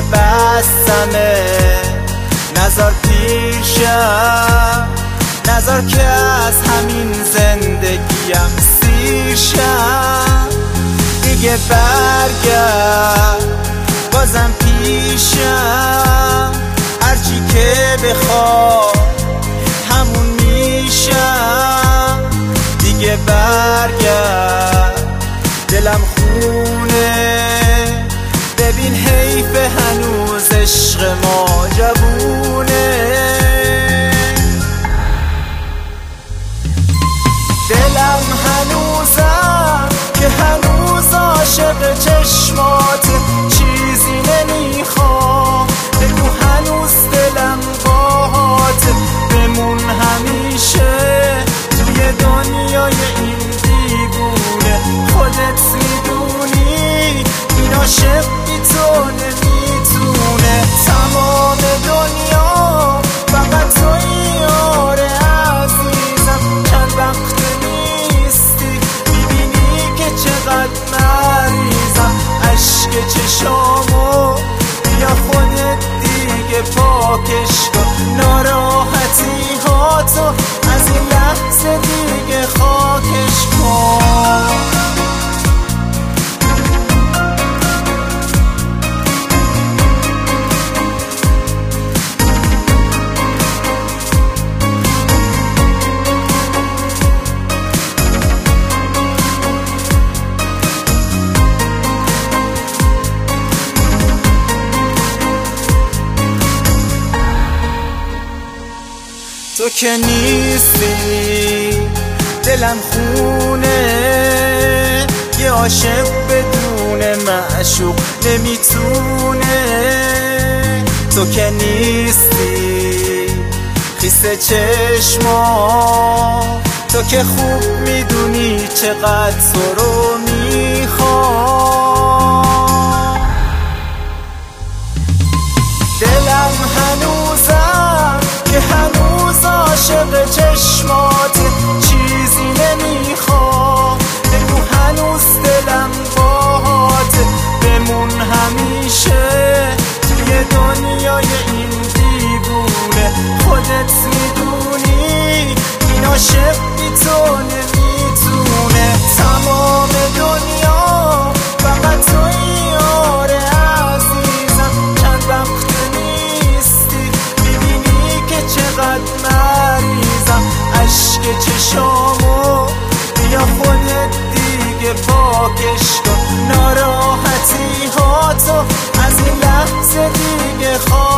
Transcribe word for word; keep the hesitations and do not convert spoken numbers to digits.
دیگه بستمه، نظر پیشم، نظر که از همین زندگیم سیر شم. دیگه برگرد بازم پیشم، هرچی که بخواد همون میشم. دیگه برگرد دلم خونه، ببین حیف هنوز عشق ما جوونه. دلم هنوزم که هنوز عاشق چشمات، چیزی نمیخوام بگو هنوز دلم باهات. بمون همیشه توی دنیای این دیوونه، خودت میدونی این عاشق بی تو نمیتونه. تمام دنیا فقط تویی آره عزیزم، چند وقت نیستی میبینی که چقدر مریضم. عشق چشامو بیا خودت دیگه پاکش کن، ناراحتی هاتو از این لحظه دیگه خاکش کن. تو که نیستی دلم خونه، یه عاشق بدون معشوق نمیتونه. تو که نیستی خیس چشما، تو که خوب میدونی چقدر تو رو میخوام. دلم هنوزم که هنوز عاشق چشمات، چیزی نمیخوام بگو هنوز دلم باهات. بمون همیشه توی دنیای این دیوونه، خودت میدونی این عاشق بی تو نمیتونه. تمام دنیا فقط تویی آره عزیزم، چند وقت نیستی میبینی که چقدر مریضم. عشق چشامو بیا خودت دیگه پاکش کن، ناراحتی هاتو از این لحظه دیگه خواه